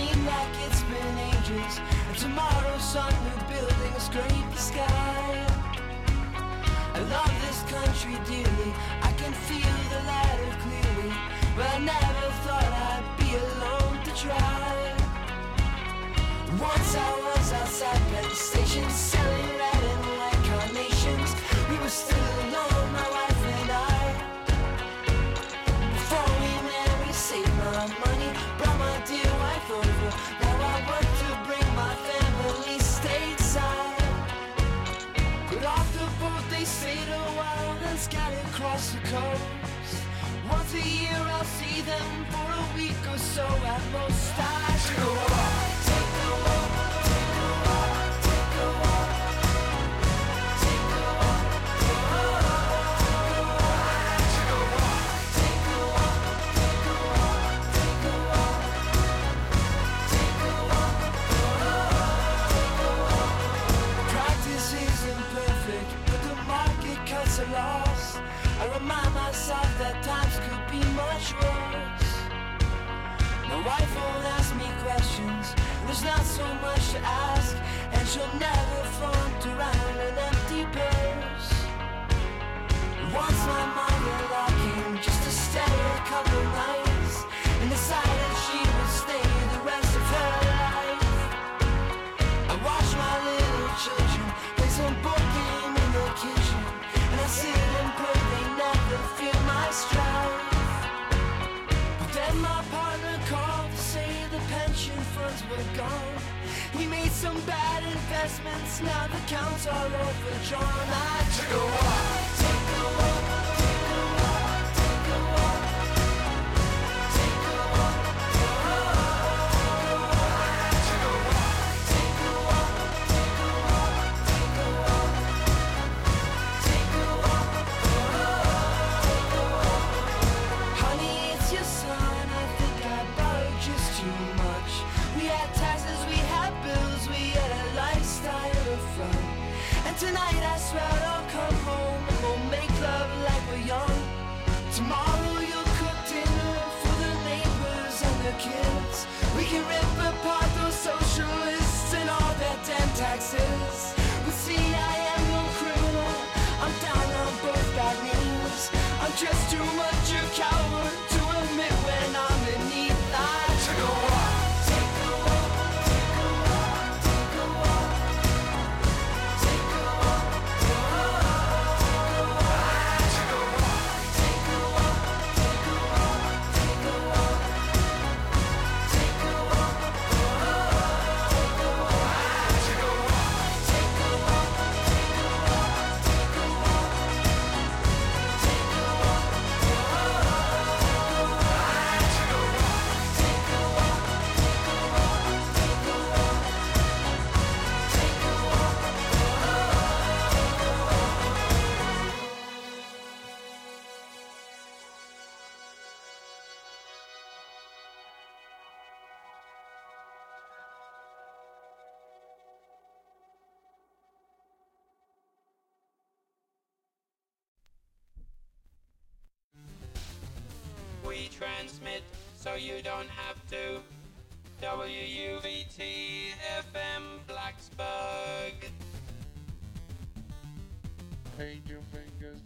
seem like it's been ages, and tomorrow's sun, new buildings scrape the sky. I love this country dearly, I can feel the ladder clearly, but I never thought I'd be alone to try. Once I was outside Penn Station, selling red and white carnations. We were still alone, my wife and I. Before we married, saved my money, brought my dear wife over. Now I work to bring my family stateside. But off the boat they stayed a while, then scattered across the coast. Once a year I'll see them for a week or so at most. I should go on. A loss. I remind myself that times could be much worse. My wife won't ask me questions, there's not so much to ask, and she'll never flaunt around an empty purse. Once my mother-in-law came just to stay a couple nights, and decided she would stay the rest of her life. I watched my little children play some board game in the kitchen, and I sit and pray they never feel my strife. But then my partner called to say the pension funds were gone. He made some bad investments, now the accounts are overdrawn. I took a walk, take a walk, take a walk, take a walk, take a walk, take a walk, take a walk, take a walk, take a walk, take a walk, take a walk. Honey, it's your son, I think I borrowed just too much. We had taxes, we had bills, we had a lifestyle of fun. And tonight I swear I'll come home and we'll make love like we're young. Tomorrow you'll cook dinner for the neighbors and their kids. We can rip apart those socialists and all their damn taxes. But see, I am no criminal, I'm down on both bad knees. I'm just too much a coward to admit when I'm in need. I took a walk. We transmit so you don't have to. WUVT FM Blacksburg. Paint your fingers.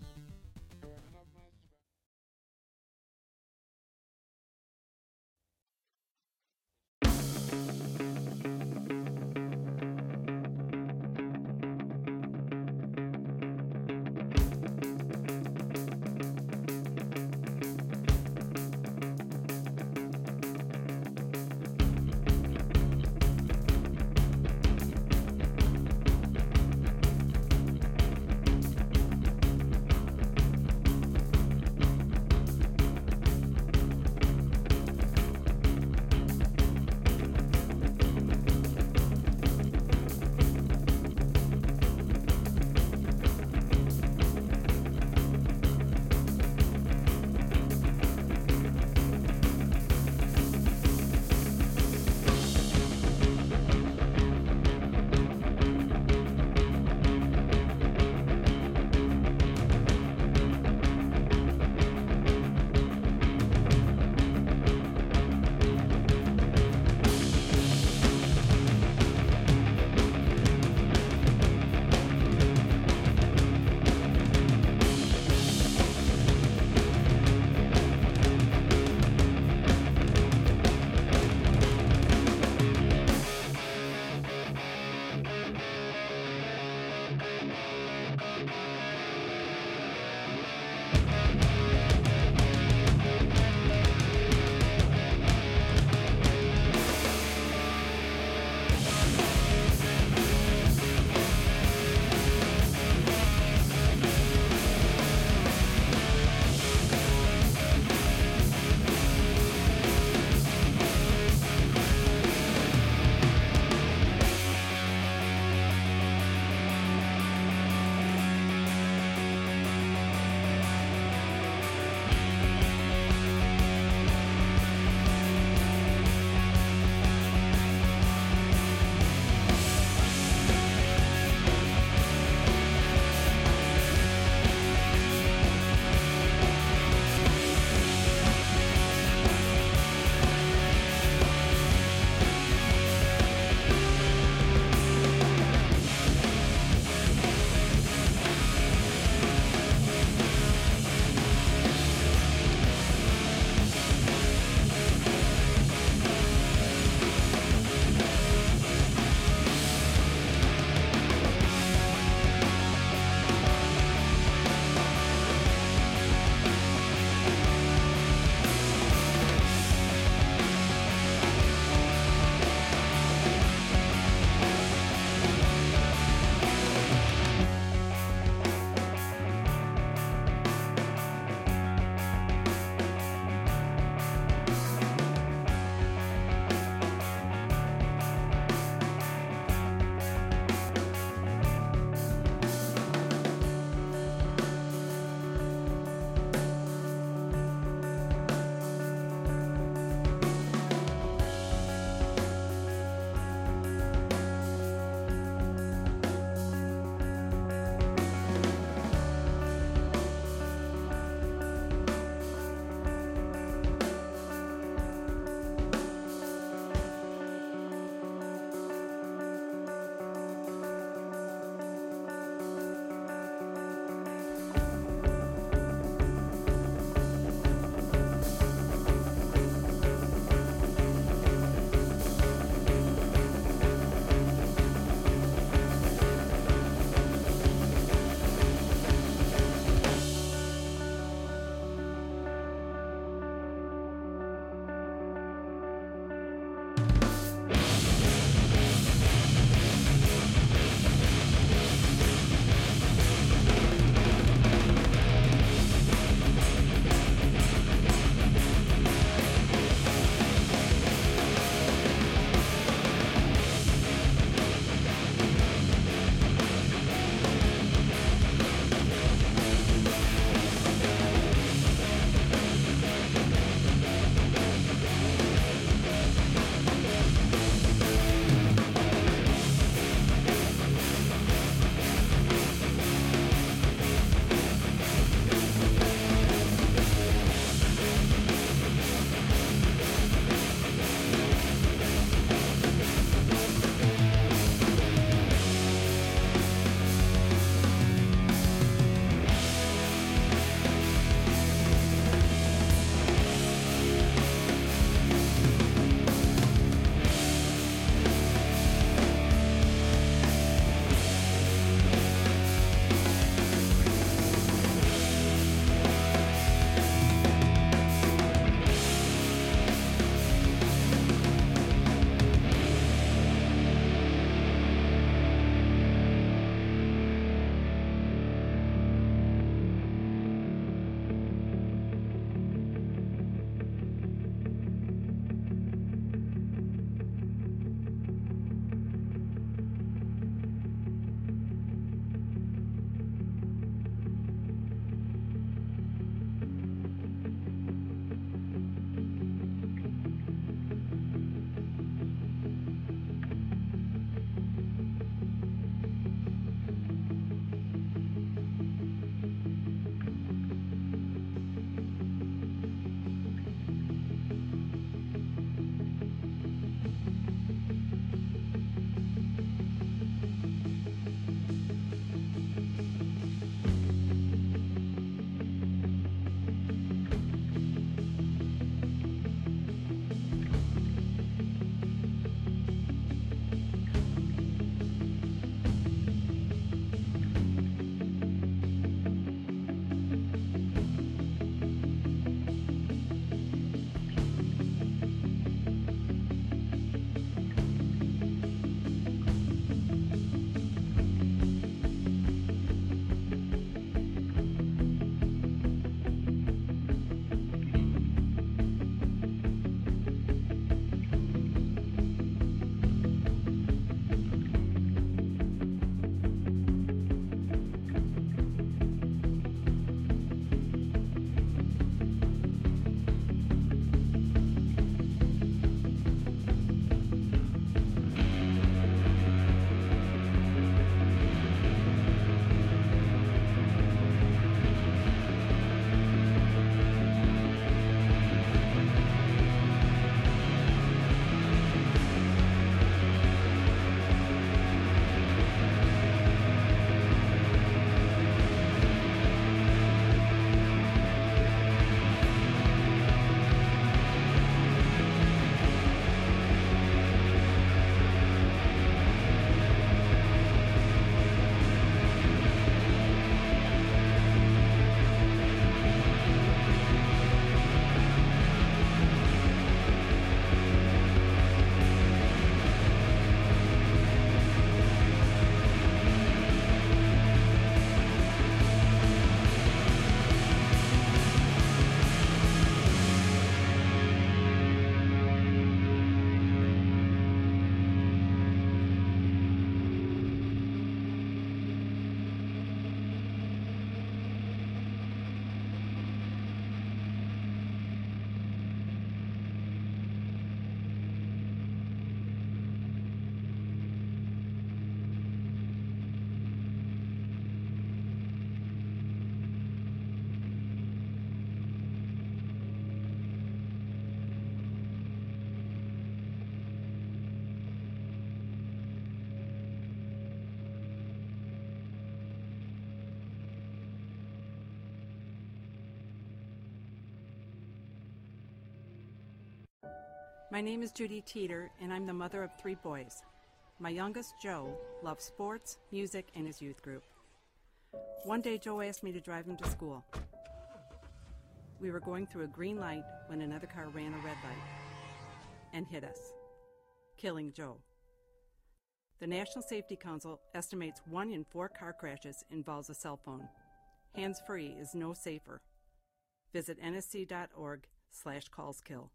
My name is Judy Teeter, and I'm the mother of 3 boys. My youngest, Joe, loves sports, music, and his youth group. One day, Joe asked me to drive him to school. We were going through a green light when another car ran a red light and hit us, killing Joe. The National Safety Council estimates 1 in 4 car crashes involves a cell phone. Hands-free is no safer. Visit nsc.org/callskill.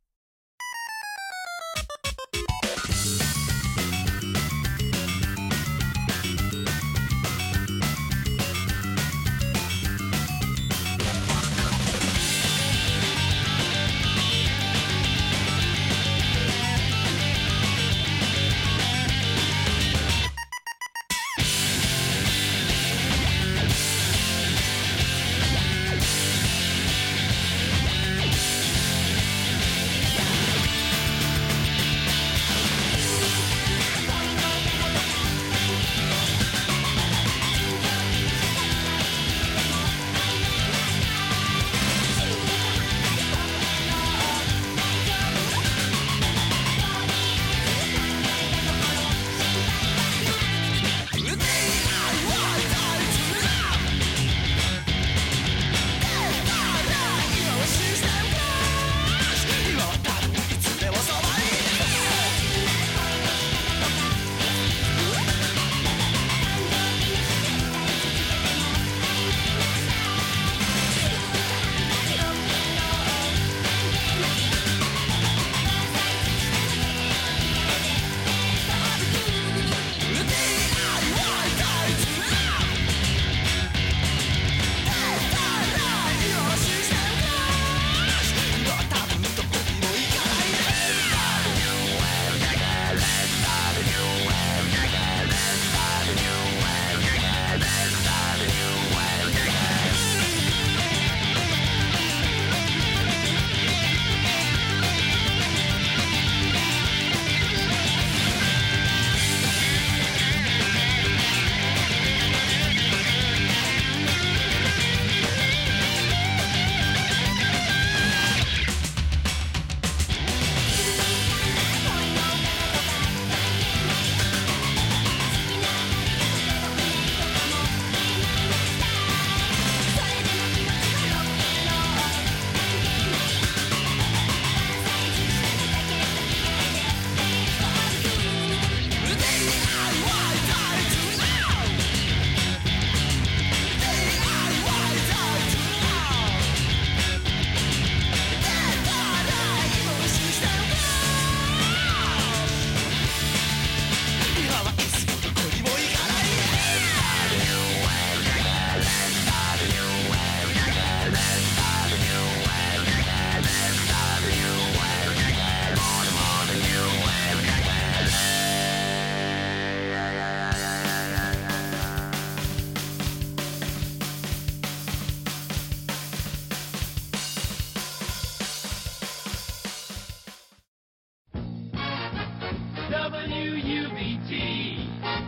WUBT,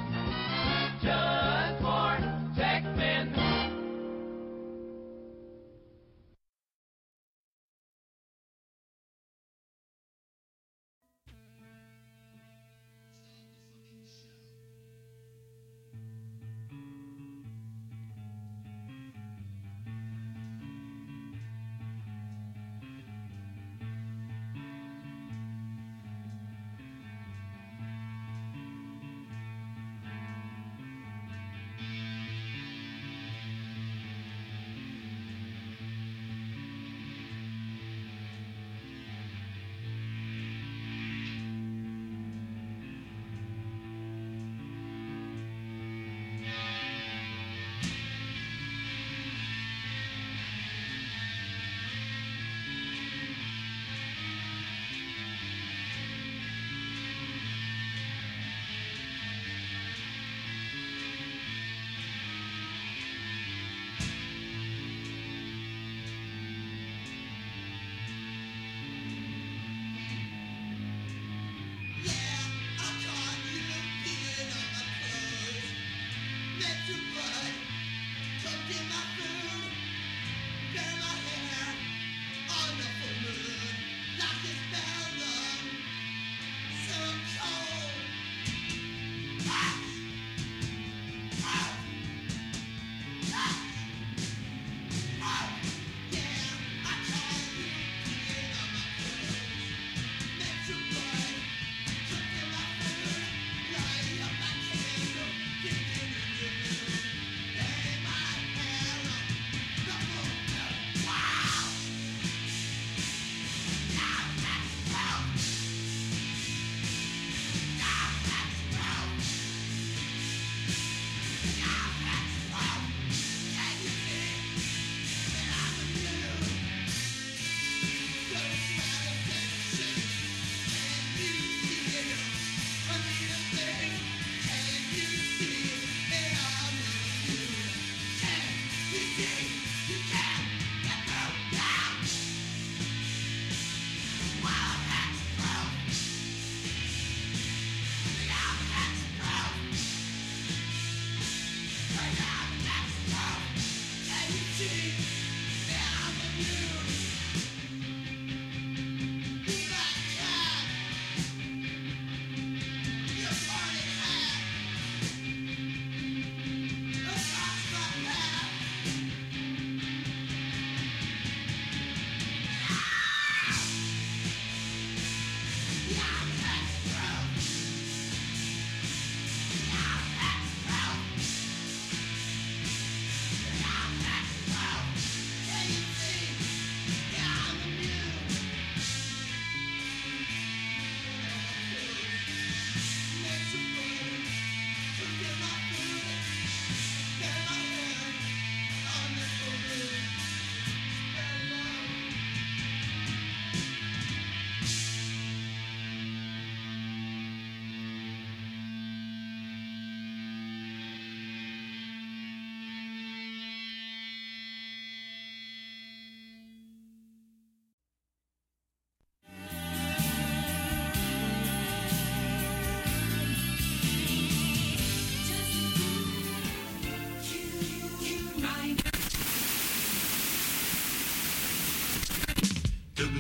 just for Texmen.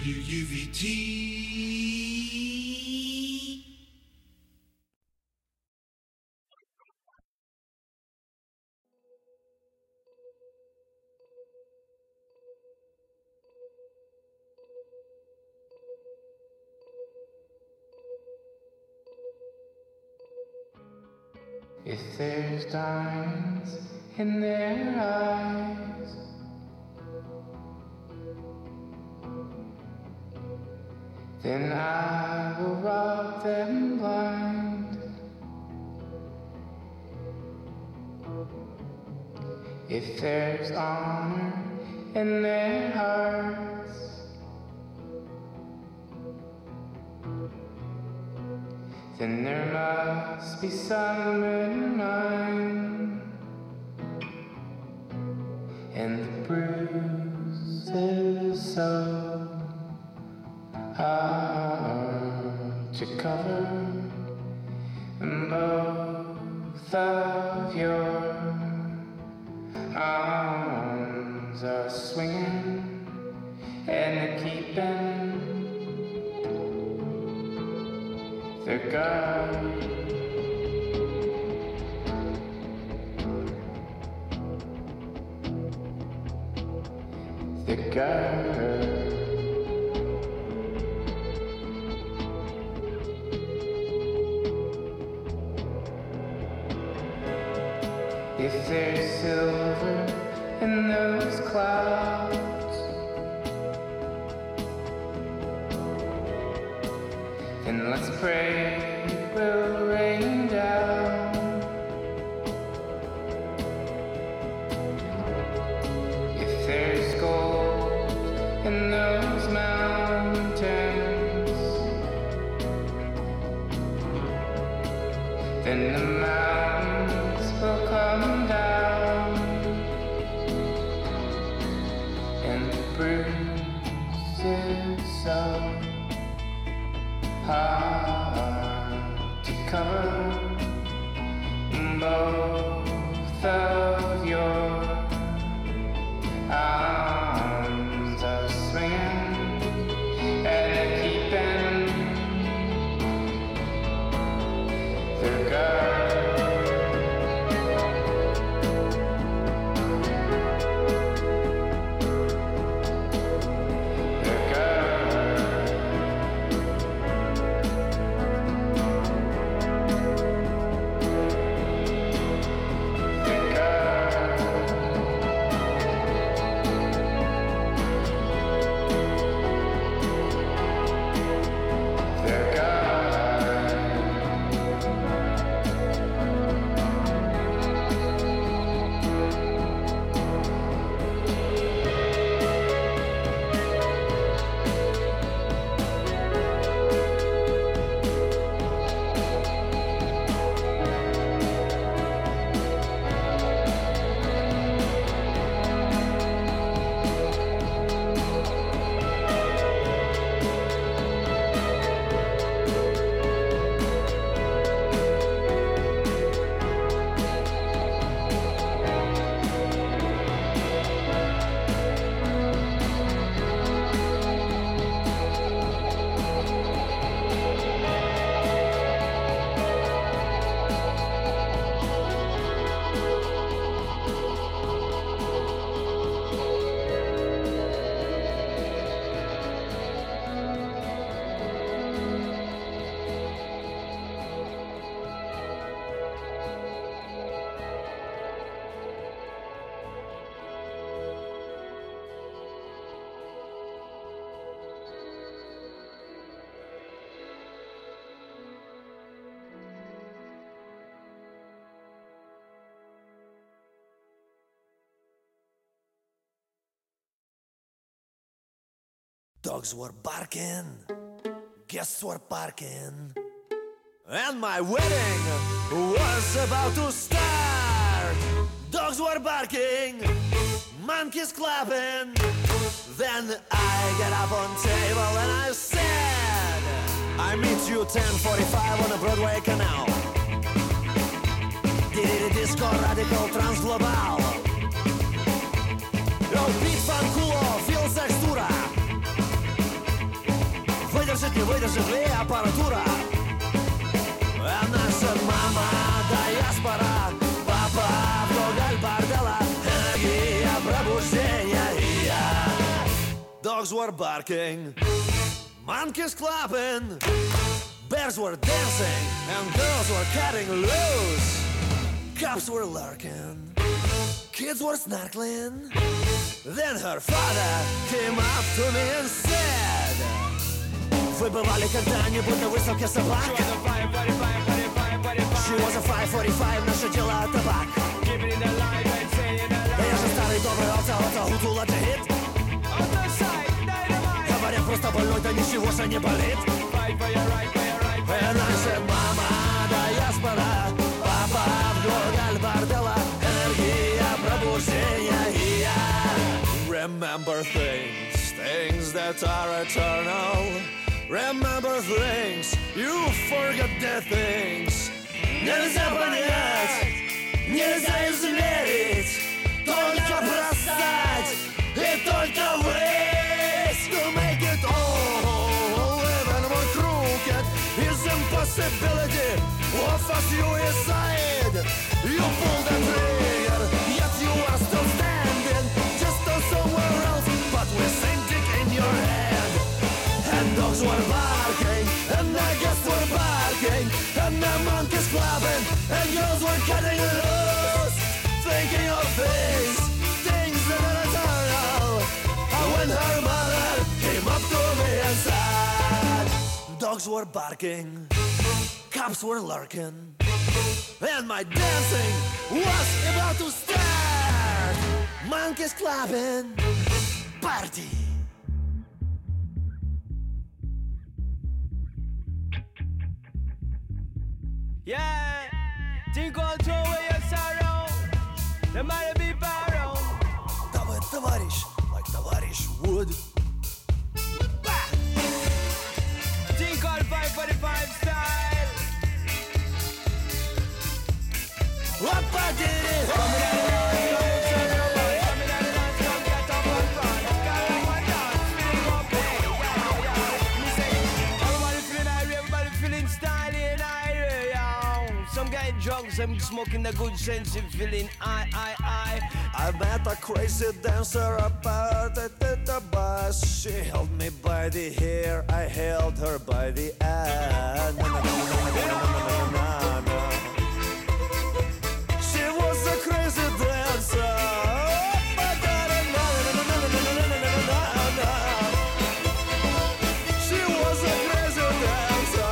If there's diamonds in their eyes, then I will rob them blind. If there's honor in their hearts, then there must be some in mine. And the bruises so hard to cover, and both of your arms are swinging and they're keeping their guard. Their guard. If there's silver in those clouds, then let's pray it will rain down. If there's gold in those mountains, then the mountains will come down, and the bruises so hard to cover, both of your arms are swinging and they're keeping their guard. Dogs were barking, guests were parking, and my wedding was about to start. Dogs were barking, monkeys clapping. Then I get up on table and I said, I meet you 10:45 on the Broadway Canal. Disco Radical Transglobal. Yo, Pete Van Culo, Phil Sextura. Dogs were barking, monkeys clapping, bears were dancing, and girls were cutting loose. Cops were lurking, kids were snorkeling. Then her father came up to me and said, вы бывали когда-нибудь на выставке собак? She was a 545, наше дело табак. Я же старый добрый овца, гуцула джигит. Говорят, просто больной, да ничего же не болит. And I said, мама, да я спала, папа в глогаль бордела, энергия пробуждения, и я remember things that are eternal. Remember things, you forget the things. Нельзя понять, нельзя измерить, только бросать и только выть. To make it all, even more crooked is impossibility of a suicide. You pull the trigger, yet you are still standing, just on somewhere else, but with same dick in your hand. And dogs were barking, and the guests were barking, and the monkeys clapping, and girls were cutting loose, thinking of things that are eternal. And when her mother came up to me and said, dogs were barking, cops were lurking, and my dancing was about to start. Monkeys clapping, party. Yeah, think all throw away your sorrow. There might be borrow. Давай, товарищ, like товарищ would. Think all 545 style. What I did it. Coming out of the dance, come get up and run. Got up and dance, feeling okay. Yeah. Me say, everybody feeling irate, everybody feeling styling irate. Some getting drunk, some smoking the good sense and feeling I. I met a crazy dancer apart at the bus. She held me by the hair, I held her by the ass. She was a crazy dancer. She was a crazy dancer.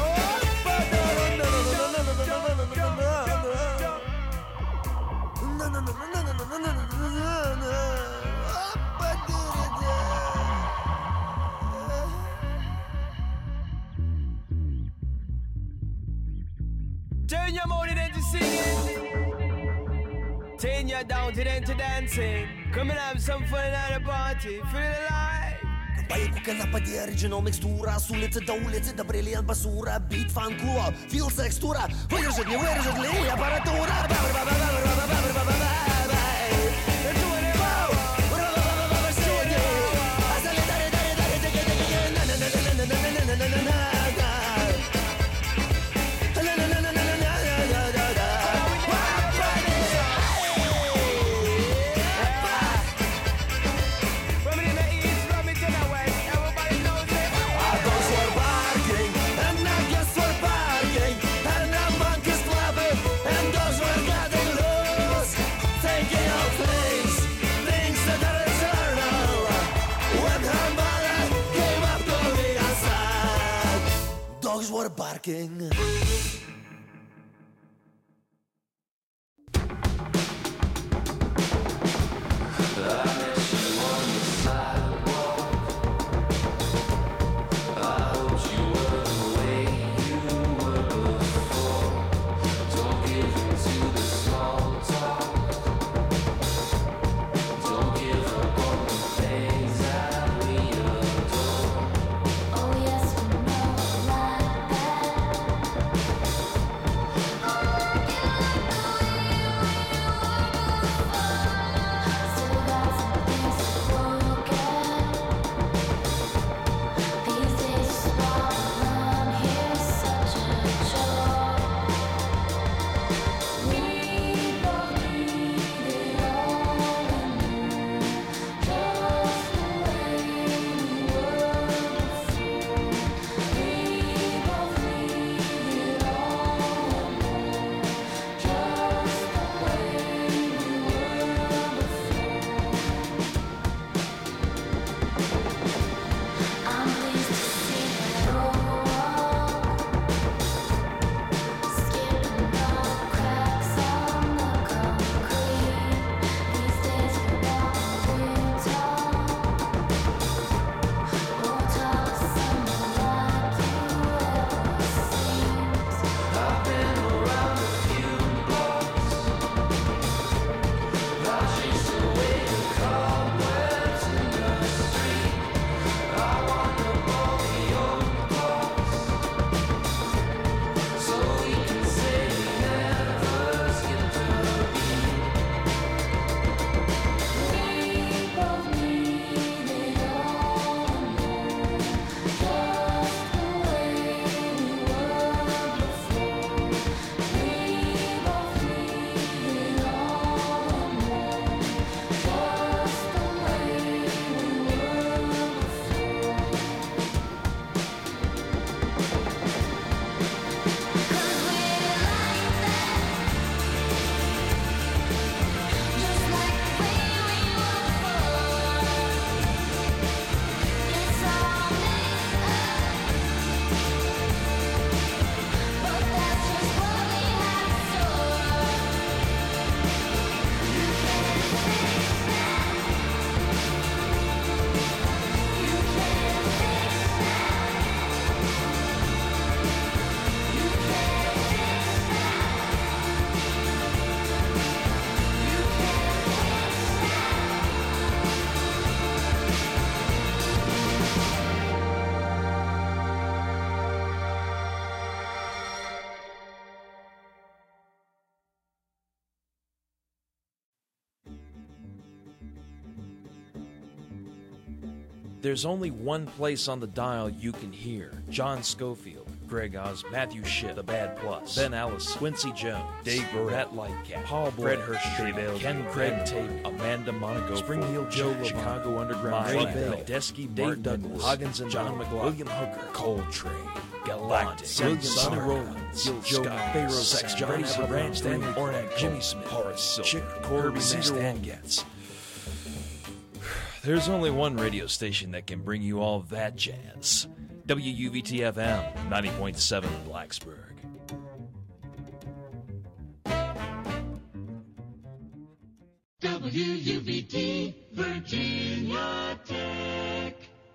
Turn your mood into singing. Turn you down to then to dancing. Come and have some fun at the party. Feel alive. Băi cu napadi original mixtura с улицы до улицы до бриллиант басура бит фан клуб фил текстура выдержит ли аппаратура. Were barking. There's only one place on the dial you can hear. John Schofield, Greg Oz, Matthew Shipp, The Bad Plus, Ben Ellis, Quincy Jones, Dave Burrett, Lightcap, Paul Blart, Fred Hirsch, Ken Craig Tate, Amanda Monaco, Spring Heel Joe, Chicago Underground, Ray Bell, Medeski, Dave Douglas, Hoggins and John McLaughlin, William Hooker, Coltrane, Galactic, William Sonny Rollins, Joe Pharaoh, Sex, Johnny Ranch, Stanley Ornak, Jimmy Smith, Horace Silver, Chick Corby, Stan Getz. There's only one radio station that can bring you all that jazz. WUVT-FM, 90.7 Blacksburg. WUVT, Virginia Tech.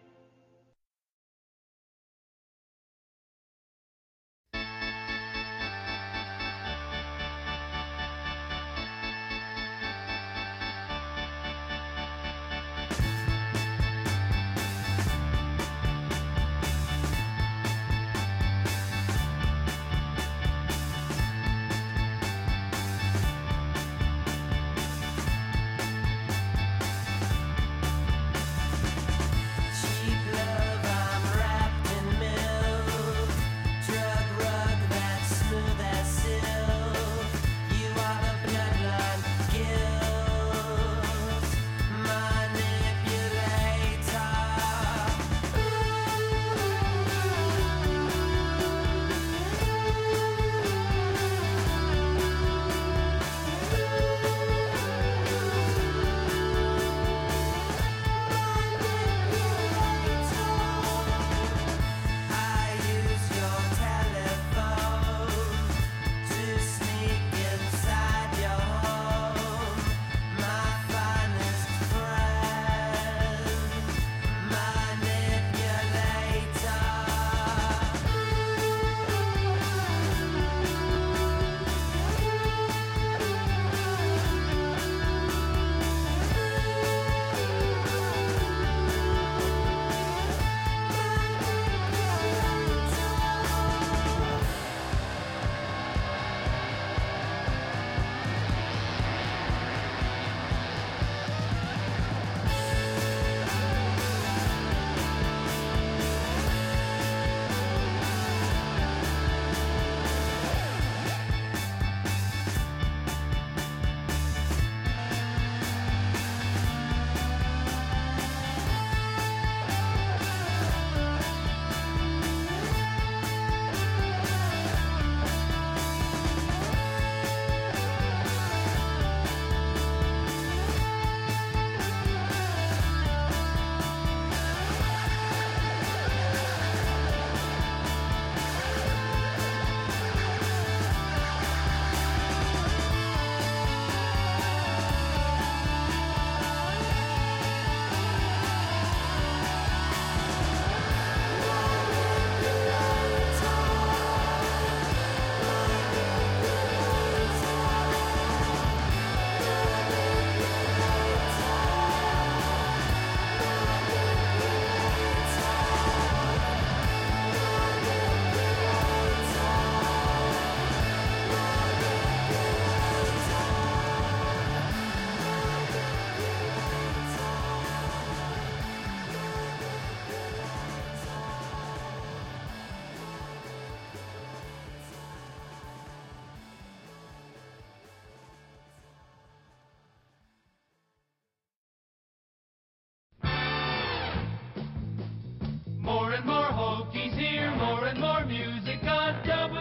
More and more Hokies here, more and more music on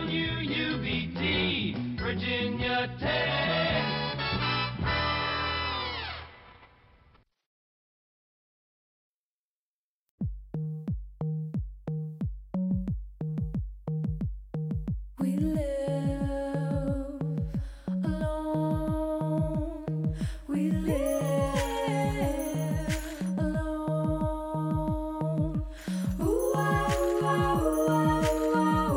WUVT, Virginia Tech. We live alone. We live alone. Ooh, ah, ooh, ah, ooh, ah, ooh, ah, ooh.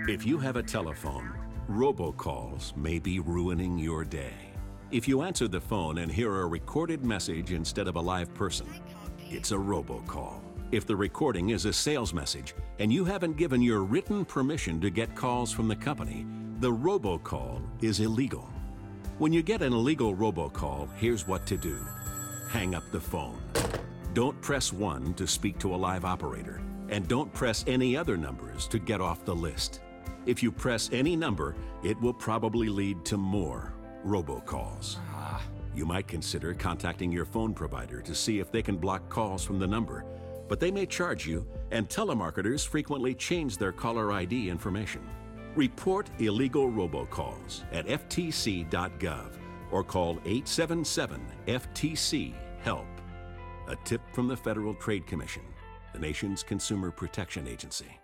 If you have a telephone, robocalls may be ruining your day. If you answer the phone and hear a recorded message instead of a live person, it's a robocall. If the recording is a sales message and you haven't given your written permission to get calls from the company, the robocall is illegal. When you get an illegal robocall, here's what to do. Hang up the phone. Don't press 1 to speak to a live operator, and don't press any other numbers to get off the list. If you press any number, it will probably lead to more robocalls. You might consider contacting your phone provider to see if they can block calls from the number, but they may charge you, and telemarketers frequently change their caller ID information. Report illegal robocalls at ftc.gov or call 877-FTC-HELP. A tip from the Federal Trade Commission, the nation's consumer protection agency.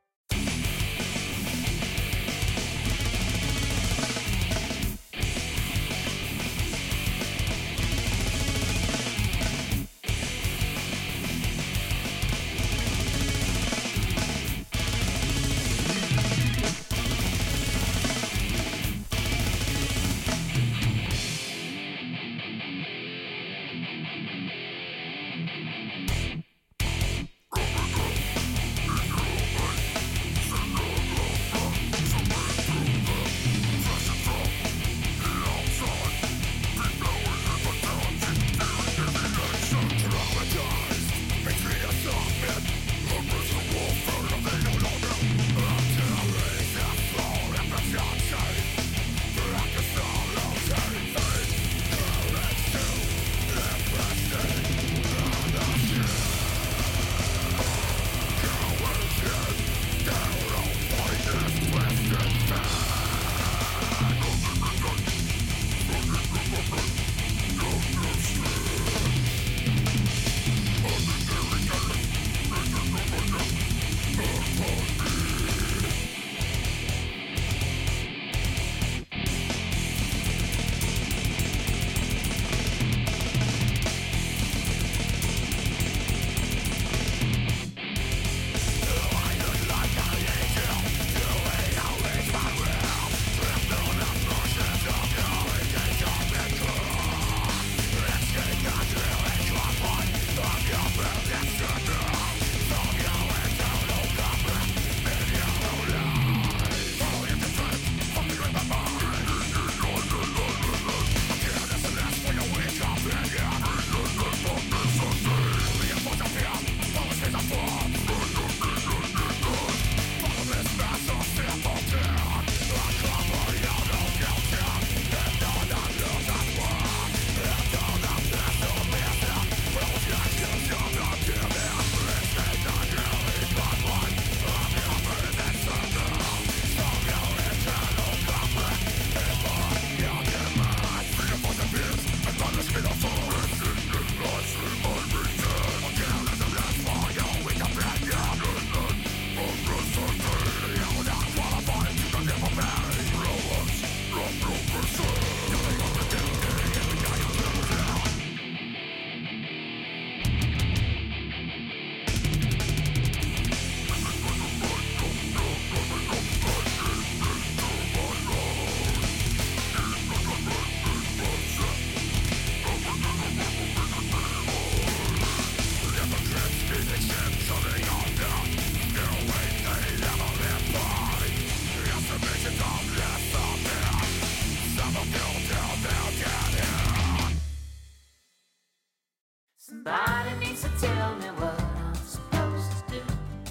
Somebody needs to tell me what I'm supposed to do.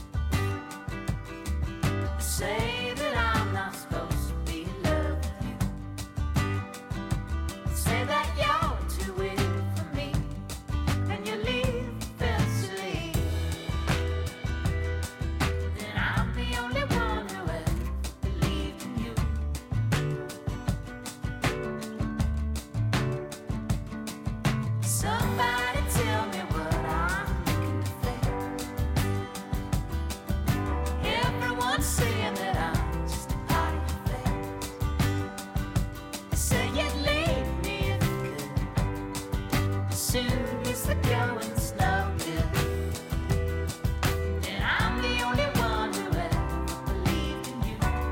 They say that I'm not supposed to be in love with you. They say that you're too weak for me, and you leave eventually. Then I'm the only one who ever believed in you. Somebody tell me what I'm looking for. Everyone's saying that I'm just a part of your face. They say you'd leave me if you could. As soon as the going's no good. And I'm the only one who ever believed in you.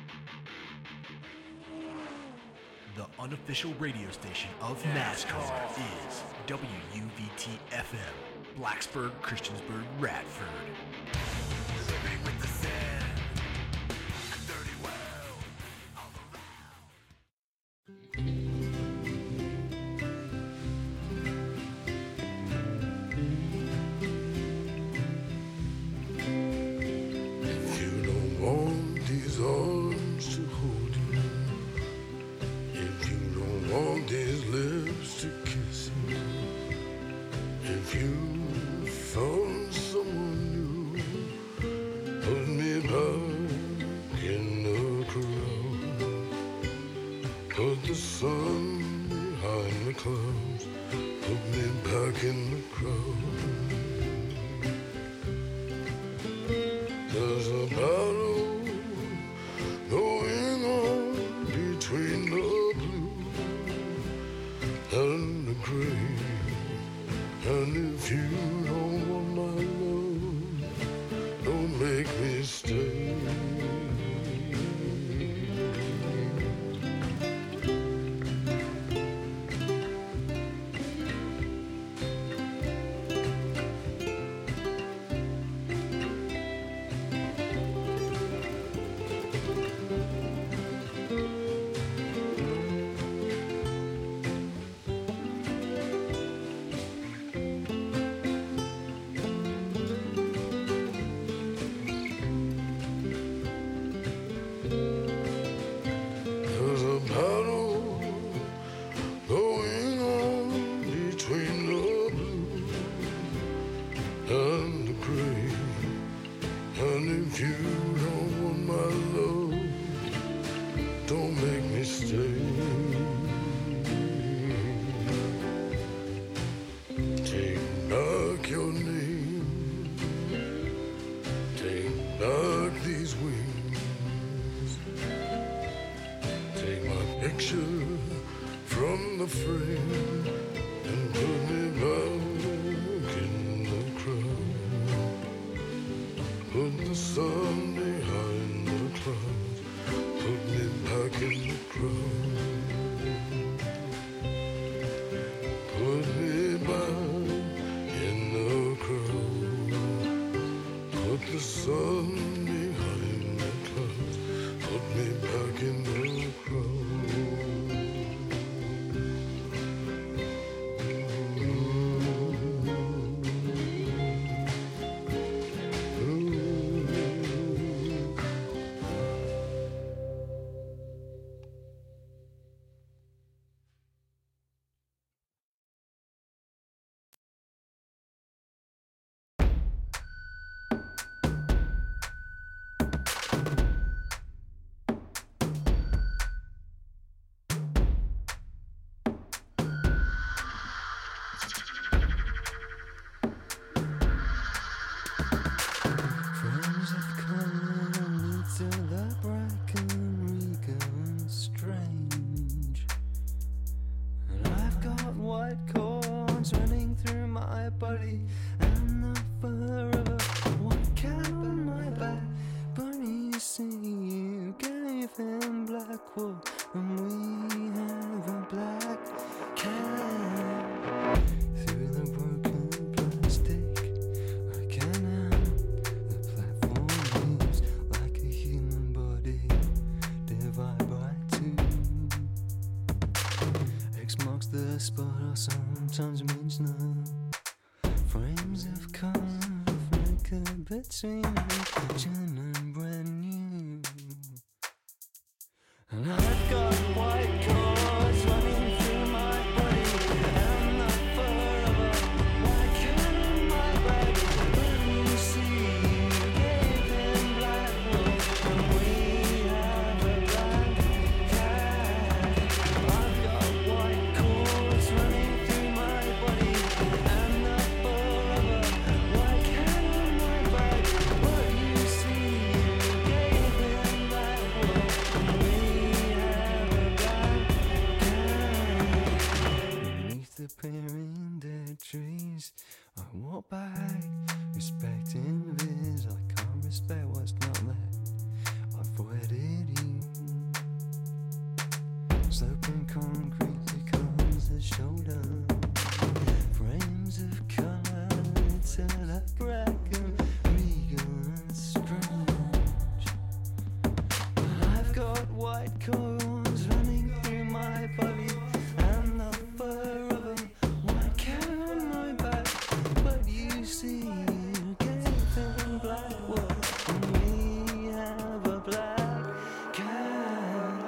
The unofficial radio station of NASCAR is WUVT-FM, Blacksburg, Christiansburg, Radford. Living with the sand and dirty well all If you don't want these arms to hold you, if you don't want these lips to kiss you, if you found someone new, put me back in the crowd, put the sun behind the clouds, put me back in the crowd. There's a battle going on between the blue and the gray. And if you don't want my love, don't make me stay. There's a battle going on between the blue and the gray. And if you don't want my love, don't make me stay. Take back your name, take back these wings, take my picture from the frame and put me back in the crowd. Put the sun behind the clouds, put me back in the crowd. Put me back in the crowd. Put the sun behind the clouds, put me back in the crowd. Friends have come into the bracken, Regan strange. And I've got white cords running through my body, and the fur of a white cap on my back. But you see, you gave him black wool, and we have a black cat. Through the broken plastic, I can the platform moves like a human body, divide by two. X marks the spot, or sometimes means no. Frames have come, flicker between ancient and brand new. And I've got white cords running through my body, and the fur of a white cat on my back. But you see, you gave him black wool, and we have a black cat. I've got white cords running through my body, and the fur of a white cat on my back. But you see, you gave him black wool, and we have a black cat. Beneath the peering dead trees, I walk back, respecting viz. I can't respect what's not there. I where did you? Sloping concrete becomes the shoulder. Frames of color, it's a black and regal and strange. I've got white cords running through my body, and the fur of a white cat on my back. But you see, you gave them black wool, and we have a black cat.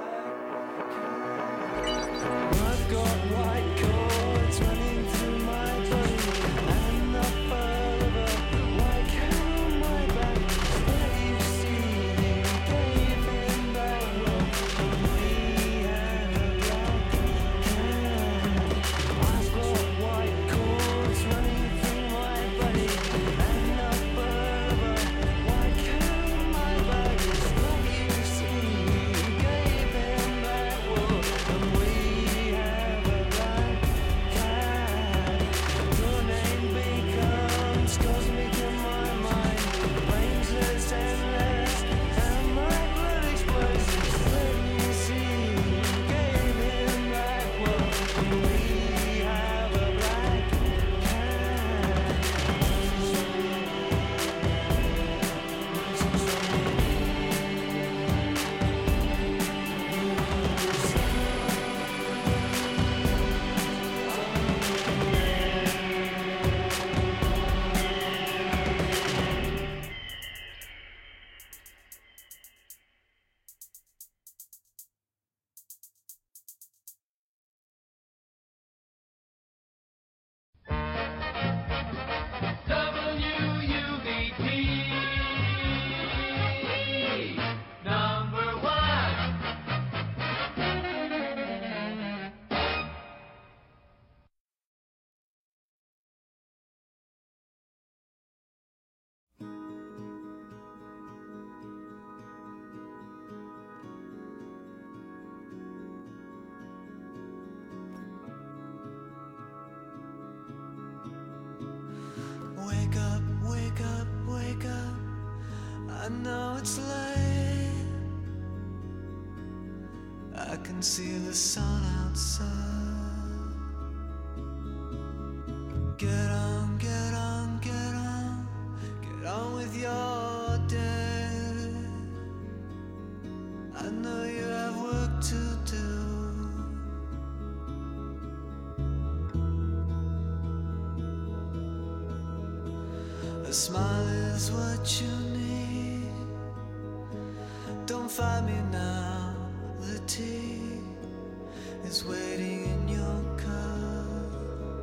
I've got white cords running through my body, and the fur of a white cat on my back. But you see, you gave him black wool, and we have a black cat. I've got white cords running through my body, and the fur of a white cat on my back. But you see, you gave him black wool, and we have a black cat. Your name becomes cosmic in my mind, rangeless, endless, and my blood explodes. When you see, you gave him black wool, and we have a black WUVT number one. Wake up, wake up, wake up. I know it's late. I can see the sun outside. Get on, get on, get on. Get on with your day. I know you have work to do. A smile is what you need. Don't fight me now. The tea is waiting in your cup.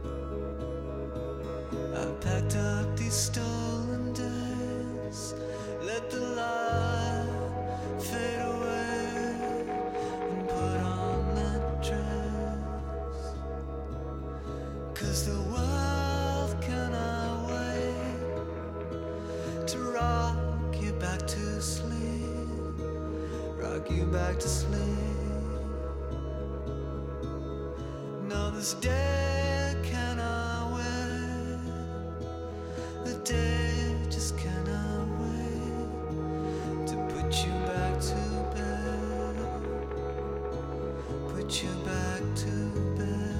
I packed up these stolen days. Let the light fade away and put on that dress. 'Cause the world cannot wait to rock you back to sleep, rock you back to sleep. No, this day cannot wait, the day just cannot wait to put you back to bed, put you back to bed.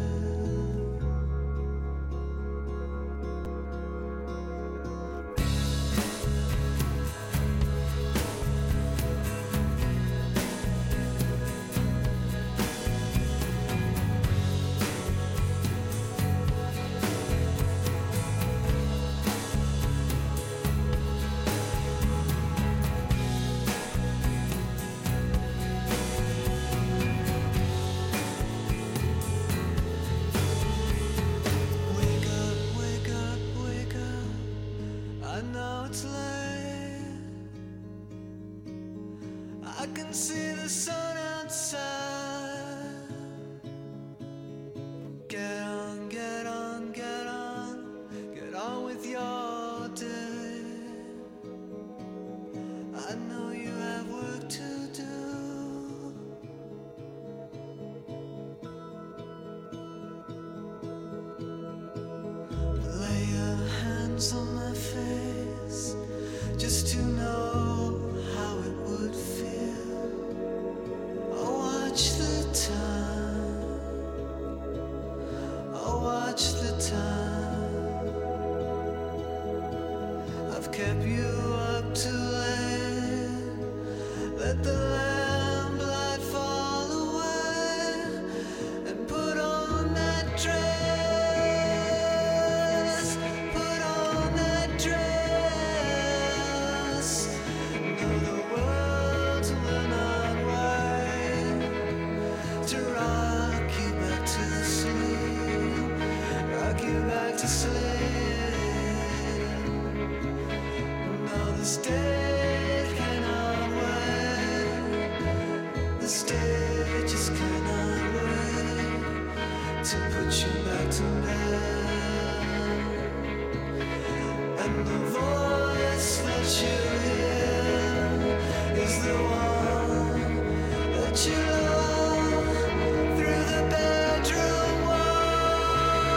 Wake up, wake up, wake up. I know it's late. I can see the sun outside. Get on, get on, get on. Get on with your day. I know you have work to do. Lay your hands on my face just to know how it would feel. kept you up too late. Let the lamplight fall away and put on that dress. Put on that dress. No, the world will not wait to rock you back to sleep. Rock you back to sleep. No, the stage cannot wait. The stage just cannot wait to put you back to bed.